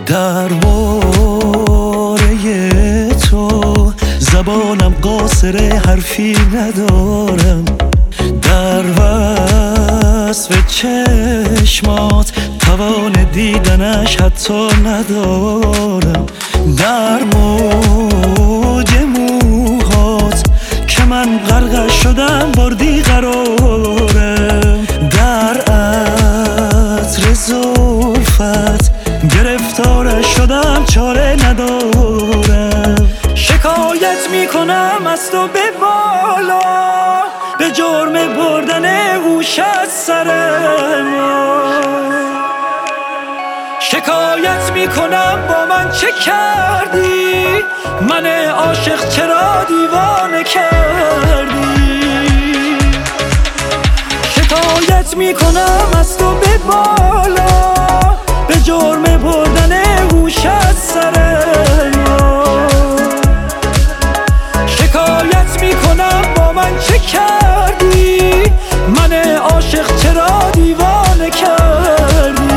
درباره تو زبانم قاصره، حرفی ندارم. در وصف چشمات توان دیدنش حتی ندارم. در موج موهات که من غرقش شدم بردی قرارم. در عطر زلفت گرفتارش شدم چاره ندارم. شکایت میکنم از تو به بالا به جرم بردن هوش از سر ما. شکایت میکنم با من چه کردی، من عاشق چرا دیوانه کردی. شکایت میکنم از تو به بالا به جرم بردن هوش از سر ما. شکایت میکنم با من چه کردی، من عاشق چرا دیوانه کردی.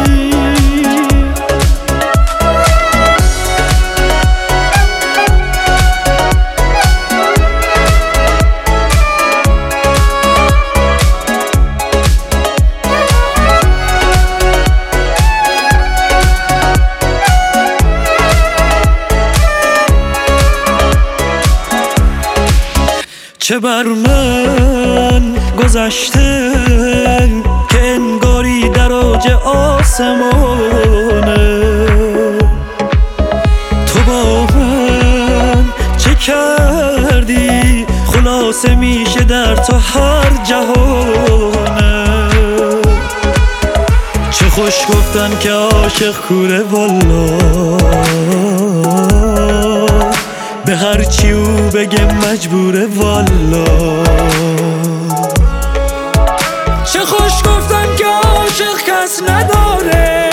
چه بر من گذشته که انگاری در اوج آسمانه. تو با من چه کردی خلاصه میشه در تو هر جهانه. چه خوش گفتن که عاشق کوره والا، به هر چی او بگه مجبوره والا. چه خوش گفتن که عاشق کس نداره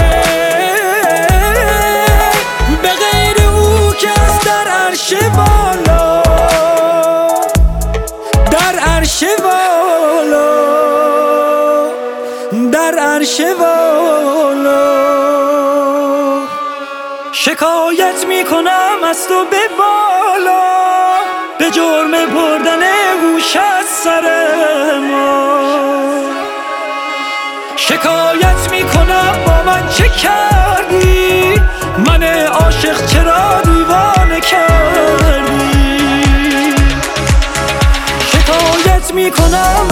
به غیر او کس در عرش والا. در عرش والا، در عرش والا. شکایت میکنم از تو به بالا به جرم بردن هوش از سر ما. شکایت میکنم با من چه کردی، من عاشق چرا دیوانه کردی. شکایت میکنم